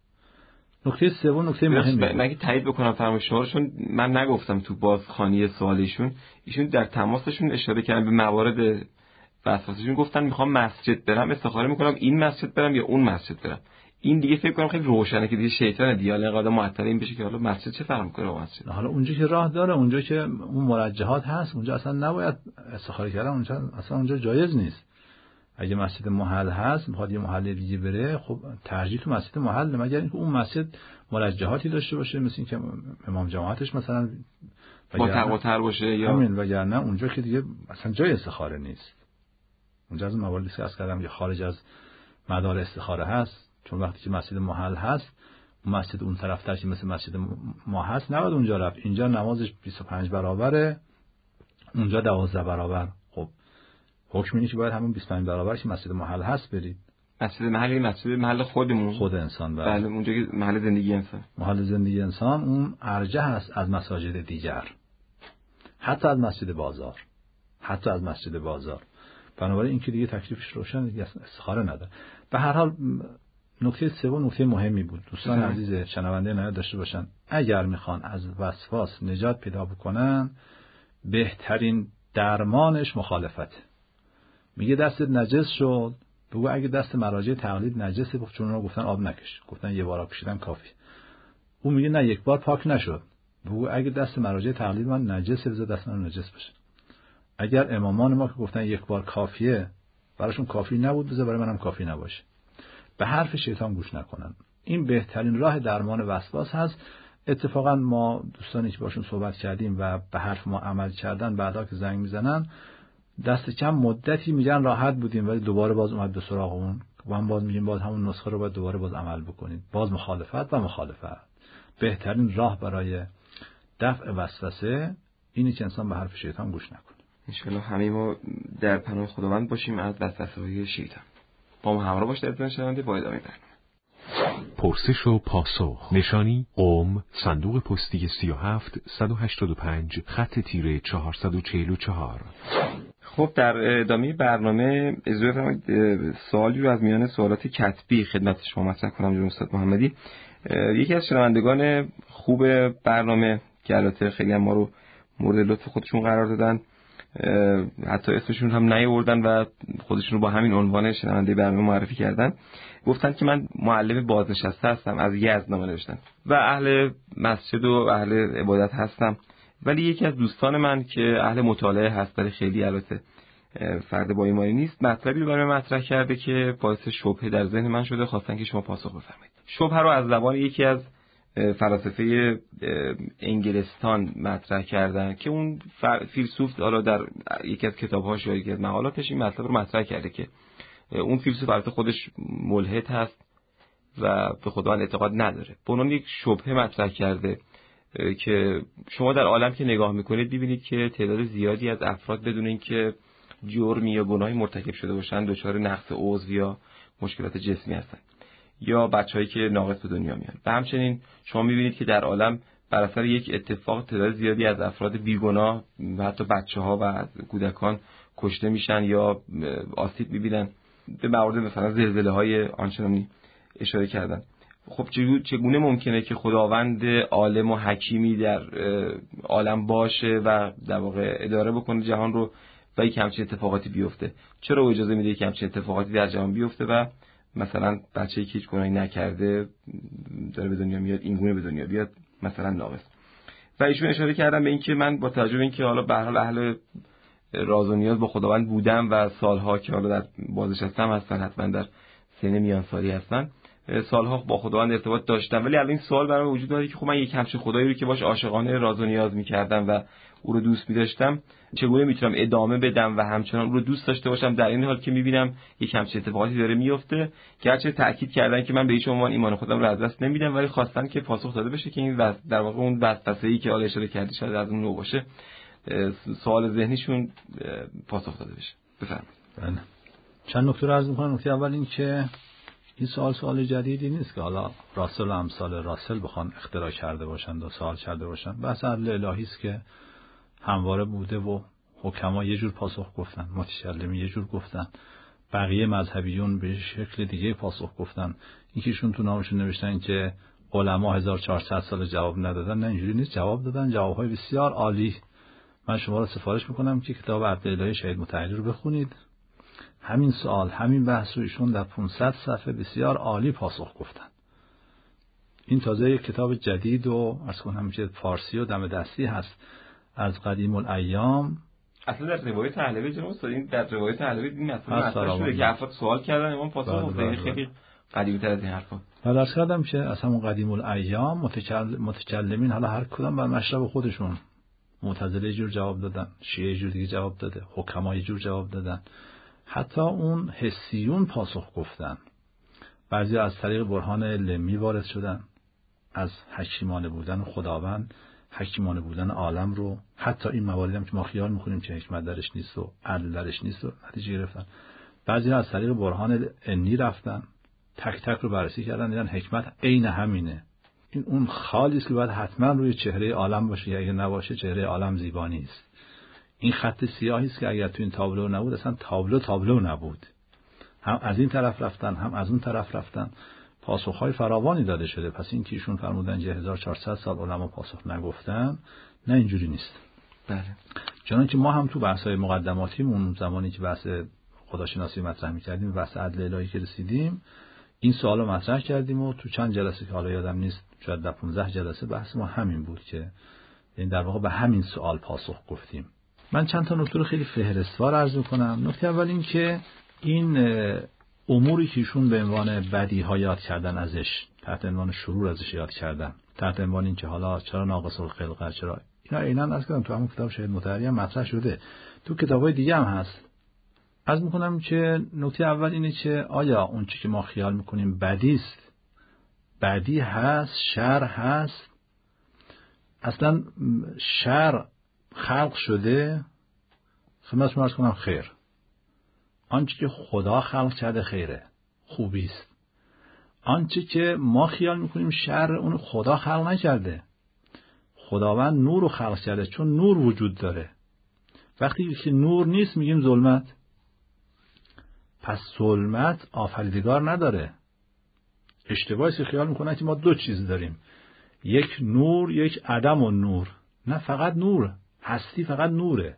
نکته سوم نکته مهمه، من تایید بکنم فرمایش شما، چون من نگفتم تو بازخوانی سوالیشون، ایشون در تماسشون اشاره کردن به موارد وسواسهشون، گفتن میخوام مسجد برم استخاره میکنم این مسجد برم یا اون مسجد برم. این دیگه فکر کنم خیلی روشنه که دیگه شیطان دیگه قاعده معطل این بشه که حالا مسجد چه فرق میکنه با مسجد. حالا اونجا که راه داره، اونجا که اون مرجحات هست، اونجا اصلا نباید استخاره کردن، اونجا جایز نیست. اگه مسجد محل هست میخواد یه محل دیگه بره، خب ترجیح تو مسجد محل، مگر اینکه اون مسجد مرجحاتی داشته باشه، مثل اینکه امام جماعتش مثلا با تقواتر باشه یا همین، وگرنه اونجا که دیگه اصلا جای استخاره نیست. اونجا از مواردی که از کردم یا خارج از مدار استخاره هست، چون وقتی که مسجد محل هست، مسجد اون طرفتر که مثل مسجد ما هست نباید اونجا رفت. اینجا نمازش 25 برابره، اونجا 12 برابر. خب حکم اینه که باید همون 25 برابر که مسجد محل هست برید. مسجد محلی مسجد محل خودمون، خود انسان. بله اونجا که محل زندگی انسان، محل زندگی انسان اون ارجح هست از مساجد دیگر، حتی از مسجد بازار، حتی از مسجد بازار. بنابراین این که دیگه تکلیفش روشن، دیگه استخاره نداره. به هر حال نکته سوم نکته مهمی بود، دوستان عزیز شنونده نهایت داشته باشن. اگر میخوان از وسواس نجات پیدا بکنن، بهترین درمانش مخالفت. میگه دستت نجس شد، بگو اگه دست مراجع تقلید نجسه، چون اونا گفتن آب نکش، گفتن یه بار آب کشیدن کافی. اون میگه نه یک بار پاک نشد، بگو اگه دست مراجع تقلید من نجسه، بذار دست من نجس بشه. اگر امامان ما که گفتن یک بار کافیه، براشون کافی نبود، بذار برای منم کافی نباشه. به حرف شیطان گوش نکنن. این بهترین راه درمان وسواس هست. اتفاقا ما دوستانی که باشون صحبت کردیم و به حرف ما عمل کردن، بعدا که زنگ میزنن دست کم مدتی میگن راحت بودیم، ولی دوباره باز اومد به سراغمون و هم باز میگیم باز همون نسخه رو باید دوباره باز عمل بکنید. باز مخالفت و مخالفت. بهترین راه برای دفع وسوسه اینه که انسان به حرف شیطان گوش نکنه. ان شاء الله همه ما در پناه خداوند باشیم از وسوسه‌های شیطان. با ما همراه باشید در شنونده با ادامه برنامه. پرسش و پاسخ. نشانی قم، صندوق پستی 37 185 خط تیره 444. خب در ادامه برنامه اجازه فرمایید سوالی رو از میان سوالات کتبی خدمت شما مطرح کنم جناب استاد محمدی. یکی از شنوندگان خوب برنامه که البته خیلی هم ما رو مورد لطف خودشون قرار دادن، حتی اسمشون هم نیاوردن و خودشون رو با همین عنوان شنونده برنامه معرفی کردن، گفتن که من معلم بازنشسته هستم، از یزد نامه نوشتن و اهل مسجد و اهل عبادت هستم، ولی یکی از دوستان من که اهل مطالعه هست ولی خیلی البته فرد با ایمانی نیست، مطلبی رو برای مطرح کرده که باعث شبهه در ذهن من شده، خواستن که شما پاسخ بفرمایید. شبهه رو از زبان یکی از فلاسفه انگلستان مطرح کردن که اون فیلسوف حالا در یکی از کتاب‌هاش یا یکی از مقالاتش این مطلب رو مطرح کرده که اون فیلسوف البته خودش ملحد هست و به خداوند اعتقاد نداره، به عنوان یک شبهه مطرح کرده که شما در عالم که نگاه میکنید ببینید که تعداد زیادی از افراد بدون اینکه جرمی یا گناهی مرتکب شده باشن دچار نقص عضو یا مشکلات جسمی هستن، یا بچه‌هایی که ناقص به دنیا میان. و همچنین شما می‌بینید که در عالم بر اثر یک اتفاق تعداد زیادی از افراد بیگناه و حتی بچه‌ها و کودکان کشته میشن یا آسیب میبینن. به موارد مثلا زلزله‌های آنچنانی اشاره کردن. خب چگونه ممکنه که خداوند عالم و حکیمی در عالم باشه و در واقع اداره بکنه جهان رو و یک همچین اتفاقاتی بیفته؟ چرا اجازه میده که همچین اتفاقاتی در جهان بیفته و مثلا بچه‌ای که هیچ گناهی نکرده داره به دنیا میاد، این گونه به دنیا بیاد مثلا ناقص؟ و ایشون اشاره کردن به این که من با توجه به این که حالا به هر حال اهل راز و نیاز با خداوند بودم و سالها که حالا در بازنشستم هستن، حتما در سن میانسالی هستن، سالها با خداوند ارتباط داشتم، ولی الان این سوال برام وجود داره که خب من یک همچین خدایی رو که باش عاشقانه راز و نیاز می‌کردم و او رو دوست می‌داشتم چگونه میتونم ادامه بدم و همچنان او رو دوست داشته باشم در این حال که می‌بینم یک همچین اتفاقاتی داره میفته؟ گرچه تأکید کردن که من به هیچ عنوان ایمان خودم رو از دست نمیدم، ولی خواستن که پاسخ داده بشه که این در واقع اون وسوسه‌ای که حالا اشاره کردی شاید از اون نوع باشه، سوال ذهنیشون پاسخ داده بشه. بفرمایید. چند نکته رو عرض می‌کنم. نکته اول این که این سوال جدیدی نیست که حالا راسل و امثال راسل بخوان اختراع کرده باشند و سوال کرده باشند. بحث عدل الهی است که همواره بوده و حکما یه جور پاسخ گفتن، متکلمین یه جور گفتن، بقیه مذهبیون به شکل دیگه پاسخ گفتن. اینکهشون تو نامشون نوشتن که علما 1400 سال جواب ندادن، نه اینجوری نیست، جواب دادن، جوابهای بسیار عالی. من شما را سفارش میکنم که کتاب عدل الهی شهید مطهری رو بخونید. همین سوال، همین بحث رو ایشون در 500 صفحه بسیار عالی پاسخ گفتن. این تازه یک کتاب جدید و عرض کنم که فارسی و دم دستی هست از قدیم الایام. اصلا در روایت پهلوی جناب استاد، این در روایت پهلوی این مطلب شده که افراد سوال کردن امام پاسخ دادن، خیلی قدیمی‌تر از این حرفا. عرض کردم که از همون قدیم الایام متکلمین حالا هر کدوم بر مشرب خودشون، معتزله یه جور جواب دادن، شیعه یه جور دیگه جواب داده، حکما یه جور جواب دادن، حتی اون حسیون پاسخ گفتن. بعضی از طریق برهان علمی وارد شدن، از حکیمانه بودن خداوند، حکیمانه بودن عالم رو، حتی این مواردی هم که ما خیال می‌کنیم که حکمت درش نیست و عدل درش نیست و نتیجه گرفتن. بعضی از طریق برهان علمی رفتن، تک تک رو بررسی کردن، دیدن حکمت عین همینه. این اون خالی است که باید حتما روی چهره عالم باشه، یا اگه نباشه چهره عالم زیبا نیست. این خط سیاهی است که اگر تو این تابلو نبود اصلا تابلو نبود. هم از این طرف رفتن، هم از اون طرف رفتن، پاسخهای فراوانی داده شده. پس این که ایشون فرمودن که 1400 سال علما پاسخ نگفتن، نه اینجوری نیست. بله. چنانکه ما هم تو بحث‌های مقدماتیمون زمانی که بحث خداشناسی مطرح می‌کردیم، بحث عدل الهی که رسیدیم، این سوالو مطرح کردیم و تو چند جلسه که حالا یادم نیست، شاید 15 جلسه بحث ما همین بود که این در واقع به همین سوال پاسخ گفتیم. من چند تا نکته رو خیلی فهرستوار عرض می‌کنم. نکته اول این که این اموری که ایشون به عنوان بدیها یاد کردن ازش، تحت عنوان شرور ازش یاد کردن، تحت عنوان این که حالا چرا ناقص الخلقه، چرا اینا عیناً از کردم تو همون کتاب شهید مطهری هم مطرح شده، تو کتابای دیگه هم هست. عرض می‌کنم که نکته اول اینه که آیا اون چیزی که ما خیال می‌کنیم بدی است، بدی هست، شر هست؟ اصلا شر خلق شده؟ خدمتتون عرض کنم خیر. آنچه که خدا خلق کرده خیره، خوبی است. آنچه که ما خیال میکنیم شر، اون خدا خلق نکرده. خداوند نور رو خلق کرده، چون نور وجود داره. وقتی که نور نیست میگیم ظلمت. پس ظلمت آفریدگار نداره. اشتباهی که خیال میکنن که ما دو چیز داریم، یک نور، یک عدم و نور. نه، فقط نور، هستی فقط نوره.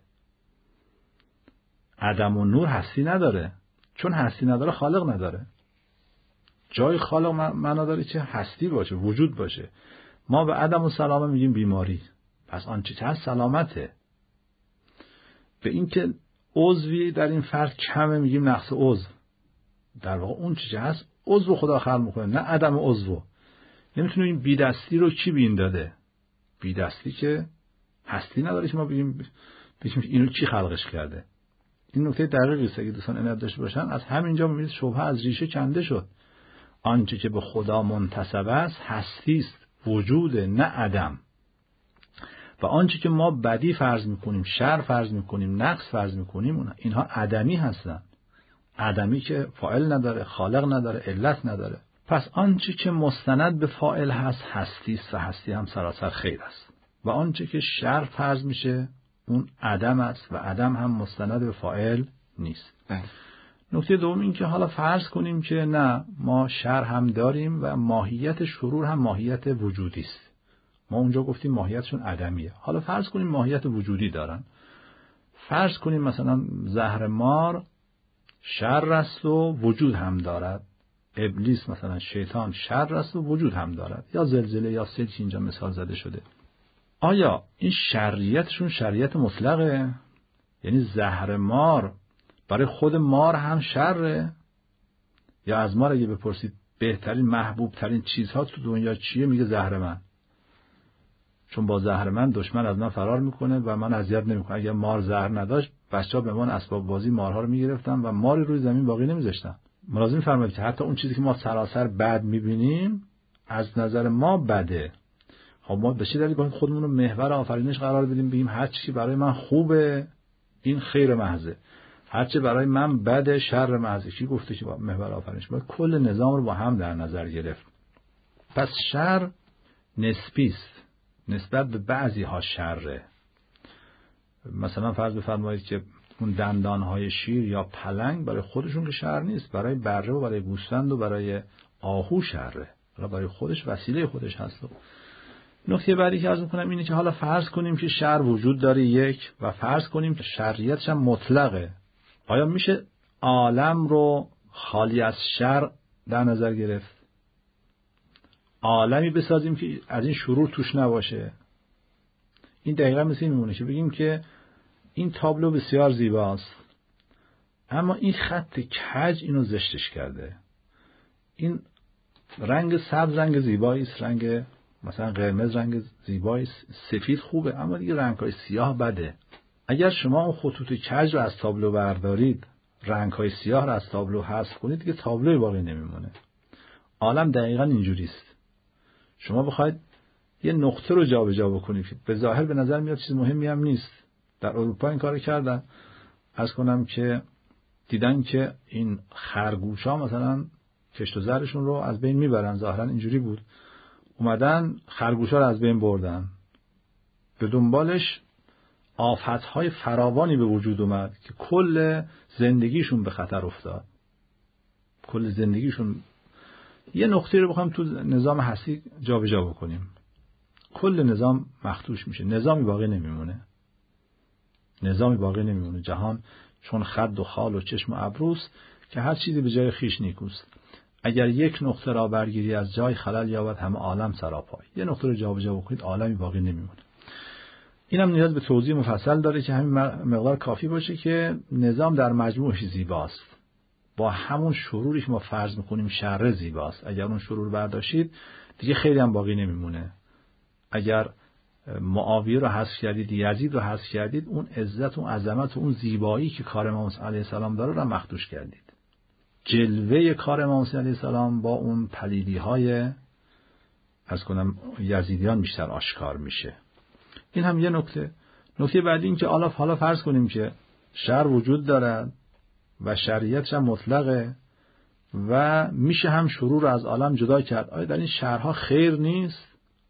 عدم و نور هستی نداره، چون هستی نداره خالق نداره. جای خالق معنا داره که هستی باشه، وجود باشه. ما به عدم و سلامه میگیم بیماری، پس آنچه که هست سلامته. به این که عضوی در این فرد کمه میگیم نقص عضو. در واقع اون چیزی هست عضو خدا خلق میکنه، نه عدم عضو. نمیتونه این بی دستی رو کی بین داده؟ بی دستی که هستی نداره که ما بگیم اینو کی خلقش کرده. این نکته دقیقی است. اگه دوستان عنایت داشته باشن از همینجا میبینید شبهه از ریشه کنده شد. آنچه که به خدا منتسب است هستی است، وجود، نه عدم. و آنچه که ما بدی فرض میکنیم، شر فرض میکنیم، نقص فرض میکنیم، اینها عدمی هستن. عدمی که فاعل نداره، خالق نداره، علت نداره. پس آنچه که مستند به فاعل هست هستی است و هستی هم سراسر خیر است. و آنچه که شر فرض میشه اون عدم است و عدم هم مستند به فاعل نیست. نکته دوم این که حالا فرض کنیم که نه، ما شر هم داریم و ماهیت شرور هم ماهیت وجودی است. ما اونجا گفتیم ماهیتشون عدمیه. حالا فرض کنیم ماهیت وجودی دارن. فرض کنیم مثلا زهر مار شر است و وجود هم دارد. ابلیس مثلا شیطان شر است و وجود هم دارد. یا زلزله یا سیل که اینجا مثال زده شده. آیا این شریعتشون شریعت مطلقه؟ یعنی زهر مار برای خود مار هم شره؟ یا از مار اگه بپرسید بهترین محبوب ترین چیزها تو دنیا چیه، میگه زهر من، چون با زهر من دشمن از من فرار میکنه و من اذیت نمیکنه. اگه مار زهر نداشت بچه‌ها به من اسباب بازی مارها رو میگرفتن و ماری روی زمین باقی نمیذاشتن. ملازم فرمایید که حتی اون چیزی که ما سراسر بد میبینیم از نظر ما بده. خب ما به چه دلیل باید خودمون رو محور آفرینش قرار بدیم، بگیم هر چیزی برای من خوبه این خیر محضه، هر چی برای من بده شر محضه؟ کی گفته که محور آفرینش؟ باید کل نظام رو با هم در نظر گرفت. پس شر نسبی است، نسبت به بعضی ها شره. مثلا فرض بفرمایید که اون دندانهای شیر یا پلنگ برای خودشون که شر نیست، برای بره و برای گوسفند و برای آهو شره، برای خودش وسیله خودش هست. نکته بعدی که عرض می‌کنم اینه که حالا فرض کنیم که شر وجود داره یک، و فرض کنیم که شریعتش هم مطلقه. آیا میشه عالم رو خالی از شر در نظر گرفت؟ عالمی بسازیم که از این شرور توش نباشه؟ این دقیقا مثل این میمونه که بگیم که این تابلو بسیار زیباست اما این خط کج اینو زشتش کرده. این رنگ سبز رنگ زیبایی است، رنگ مثلا قرمز رنگ زیبایی است، سفید خوبه، اما دیگه رنگ‌های سیاه بده. اگر شما اون خطوط کج رو از تابلو بردارید، رنگ‌های سیاه رو از تابلو حذف کنید، دیگه تابلوی باقی نمیمونه. عالم دقیقاً اینجوری است. شما بخواید یه نقطه رو جابجا بکنید که به ظاهر به نظر میاد چیز مهمی هم نیست. در اروپا این کارو کردن. عرض کنم که دیدن که این خرگوشا مثلا کشت و زرشون رو از بین میبرن، ظاهرا اینجوری بود. اومدن خرگوشا رو از بین بردن. به دنبالش آفت‌های فراوانی به وجود اومد که کل زندگیشون به خطر افتاد. کل زندگیشون. یه نقطه رو بخوایم تو نظام هستی جابجا بکنیم، کل نظام مخدوش میشه، نظامی باقی نمیمونه. نظامی باقی نمیمونه. جهان چون خد و خال و چشم و ابروست که هر چیزی به جای خیش نیکوست. اگر یک نقطه را برگیری از جای خلل یابد همه عالم سراپای. یه نقطه رو جابجا بکنید عالمی باقی نمیمونه. اینم نیاز به توضیح مفصل داره که همین مقدار کافی باشه که نظام در مجموعش زیباست. با همون شروری که ما فرض میکنیم شر زیباست. اگر اون شرور برداشتید دیگه خیلی هم باقی نمیمونه. اگر معاویه رو حذف کردید، یزید رو حذف کردید، اون عزت و عظمت و اون زیبایی که کار امام حسین علیه السلام داره رو مخدوش کردید. جلوه کار امام حسین علیه السلام با اون پلیدی‌های از کنم یزیدیان بیشتر آشکار میشه. این هم یه نکته. نکته بعدی این که حالا فرض کنیم که شر وجود دارد و شریعتش هم مطلقه و میشه هم شرور رو از عالم جدا کرد. آیا در این شرها خیر نیست؟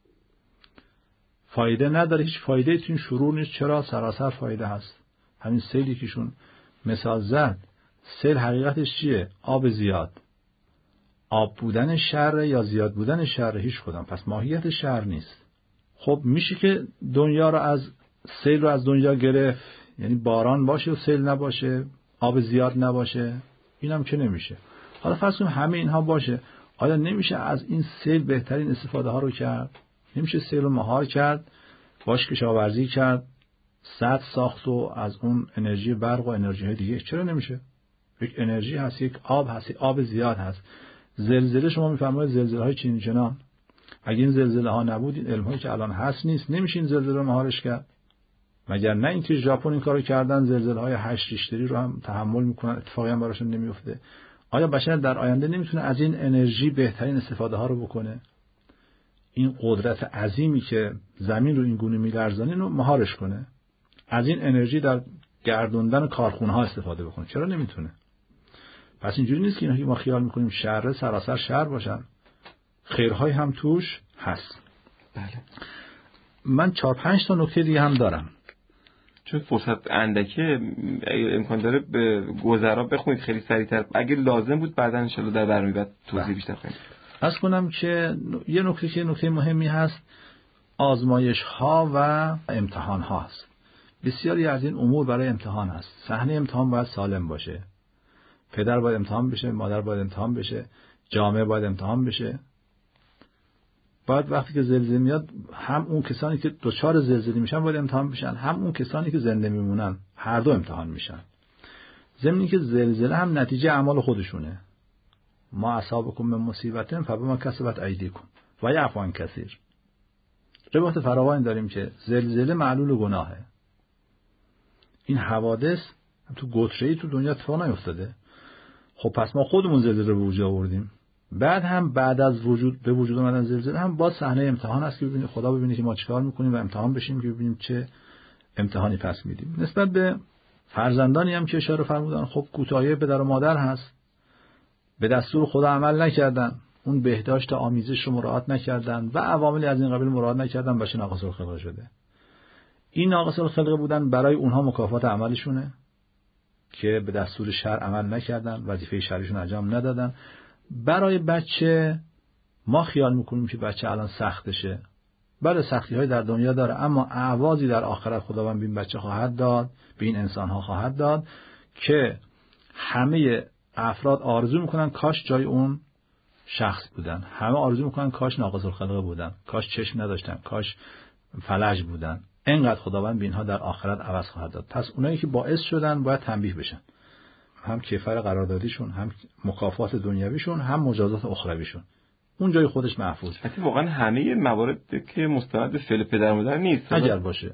فایده نداره؟ هیچ فایده تو این شرور نیست. چرا؟ سراسر فایده هست. همین سیلی کهشون مثال زد، سیل حقیقتش چیه؟ آب زیاد. آب بودن شر یا زیاد بودن شر هیچ کدام. پس ماهیت شر نیست. خب میشه که دنیا رو از سیل رو از دنیا گرفت، یعنی باران باشه و سیل نباشه، آب زیاد نباشه؟ اینم که نمیشه. حالا فرض کنیم همه اینها باشه، آیا نمیشه از این سیل بهترین استفاده ها رو کرد؟ نمیشه سیل رو مهار کرد، باش کشاورزی کرد، سد ساخت و از اون انرژی برق و انرژی های دیگه؟ چرا نمیشه؟ یک انرژی هست، یک آب هست، یک آب زیاد هست. زلزله شما میفرمایید زلزله های چنین چنان، اگه این زلزله ها نبود این علم هایی که الان هست نیست، نمیشه این زلزله رو مهارش کرد. مگر نه اینکه ژاپن این کارو کردن، زلزله های 8 ریشتری رو هم تحمل میکنن، اتفاقی هم براشون نمیفته. آیا بشر در آینده نمیتونه از این انرژی بهترین استفاده ها رو بکنه؟ این قدرت عظیمی که زمین رو این گونه میلرزانه رو مهارش کنه، از این انرژی در گردوندن کارخونه ها استفاده بکنه؟ چرا نمیتونه؟ پس اینجوری نیست که ما خیال میکنیم شر سراسر شر باشن، خیرهای هم توش هست. بله. من 4-5 تا نکته دیگه هم دارم. چون فرصت اندکه امکان داره به گذرا بخونید خیلی سریعتر، اگه لازم بود بعدا ان شاءالله در برنامه بعد توضیح بیشتر کنید. عرض کنم که یه نکته مهمی هست، آزمایش ها و امتحان ها هست. بسیاری از این امور برای امتحان هست. صحنه امتحان باید سالم باشه. پدر باید امتحان بشه، مادر باید امتحان بشه، جامعه باید امتحان بشه. باید وقتی که زلزله میاد هم اون کسانی که دچار زلزله میشن باید امتحان بشن، هم اون کسانی که زنده میمونن، هر دو امتحان میشن. ضمن که زلزله هم نتیجه اعمال خودشونه. ما اصابکم من مصیبت فبما کسبت ایدیکم و یعفو عن کثیر. روایت فراوان داریم که زلزله معلول گناهه. این حوادث تو گتره‌ای تو دنیا اتفاق نیفتاده. خب پس ما خودمون زلزله رو به وجود آوردیم. بعد از به وجود اومدن زلزله هم با صحنه امتحان است که ببینید خدا ببینه که ما چیکار میکنیم و امتحان بشیم که ببینیم چه امتحانی پس میدیم. نسبت به فرزندانی هم که اشاره فرمودن، خب کوتاهی پدر و مادر هست، به دستور خدا عمل نکردن، اون بهداشت آمیزش رو مراعات نکردن و عواملی از این قبیل مراعات نکردن، بشه ناقص الخلقه شده. این ناقص الخلقه بودن برای اونها مکافات عملشونه که به دستور شرع عمل نکردن، وظیفه شرعیشون انجام ندادن. برای بچه ما خیال میکنیم که بچه الان سختشه، بله سختی های در دنیا داره، اما اعوازی در آخرت خداوند به این بچه خواهد داد، به این انسان ها خواهد داد که همه افراد آرزو میکنن کاش جای اون شخص بودن، همه آرزو میکنن کاش ناقص الخلقه بودن، کاش چشم نداشتن، کاش فلج بودن. اینقدر خداوند به اینها در آخرت عوض خواهد داد. پس اونایی که باعث شدن باید تنبیه بشن، هم کیفر قراردادیشون، هم مکافات دنیویشون، هم مجازات اخرویشون. اون جای خودش محفوظ. حتی واقعا همه موارد که مستند به فعل پدر مادر نیست. اگر باشه،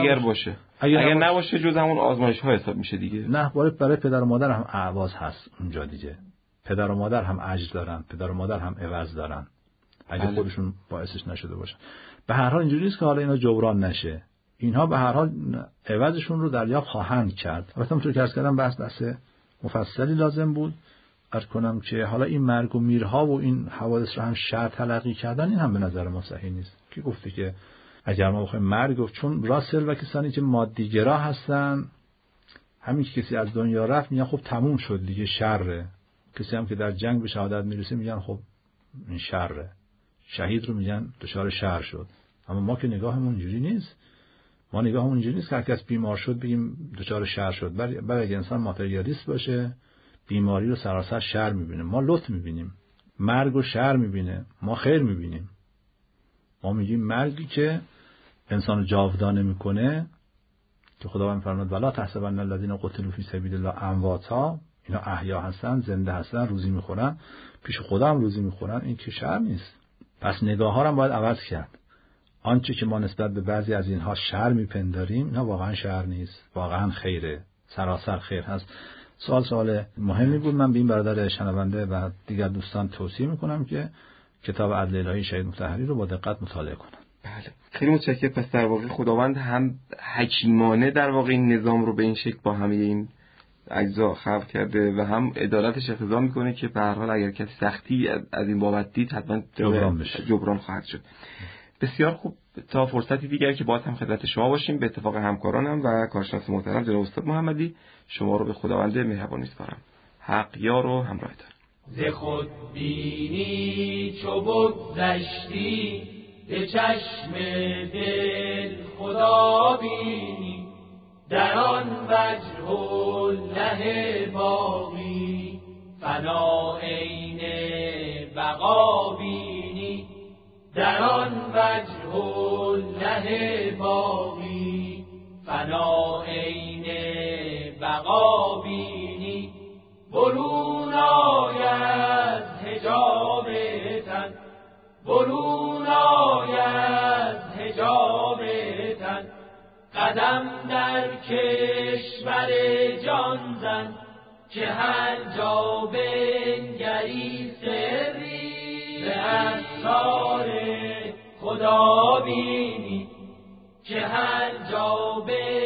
اگر نباشه جز همون آزمایش ها حساب میشه دیگه. نه، برای پدر و مادر هم اعواز هست اونجا دیگه. پدر و مادر هم اجر دارن، پدر و مادر هم عوض دارن. اگه خودشون باعثش نشده باشن. به هر حال اینجوری نیست که حالا اینا جبران نشه. اینها به هر حال عوضشون رو دریافت خواهند کرد. البته اونطور که عرض کردم بحث مفصلی لازم بود. عرض کنم که حالا این مرگ و میرها و این حوادث رو هم شرع تلقی کردن، این هم به نظر ما صحیح نیست. کی گفته که اگر ما بخوایم مرگ گفت، چون راسل و کسانی که مادیگرا هستن، همین که کسی از دنیا رفت میگن خب تموم شد دیگه، شره. کسی هم که در جنگ به شهادت میرسه میگن خب این شره. شهید رو میگن دچار شر شد. اما ما که نگاهمون اینجوری نیست. ما نگاهمون اینجوری نیست که هر کس بیمار شد بگیم دچار شر شد. برای اگه انسان ماتریالیست باشه، بیماری رو سراسر شر میبینه. ما لطف میبینیم، مرگ و شر میبینه، ما خیر میبینیم. ما میگیم مرگی که انسان جاودانه میکنه، که خداوند فرمود ولا تحسبن الذین قتلوا فی سبیل الله امواتا، اینا احیا هستن، زنده هستن، روزی میخورن، پیش خدا هم روزی میخورن. این که شر نیست. پس نگاه ها رو هم باید عوض کرد. آنچه که ما نسبت به بعضی از اینها شر میپنداریم، اینا واقعا شر نیست، واقعا خیره، سراسر خیر هست. سوال مهمی بود. من به این برادر شنونده و دیگر دوستان توصیه میکنم که کتاب عدل الهی شهید مطهری رو با دقت مطالعه کنن. بله، خیلی متشکرم. پس در واقع خداوند هم حکیمانه در واقع این نظام رو به این شکل با همه این اجزا خلق کرده و هم عدالتش اقتضا میکنه که به هر حال اگر کسی سختی از این بابت دید حتما جبران خواهد شد. بسیار خوب. تا فرصتی دیگر که باز هم خدمت شما باشیم، به اتفاق همکارانم و کارشناس محترم جناب استاد محمدی، شما رو به خداوند مهربان میسپارم. حق یار و همراهتان. ز خود بینی چو بگذشتی، به چشم دل خدا بینی، در آن وجه الله باقی، فنا عین بقا بینی، در آن وجه الله باقی، فنا عین بقا بینی، برون آید حجاب تن، برون آید حجاب تن، قدم در کشور جان زن، که هر جا بنگری سری، به اسرار خدا بینی، که هر جا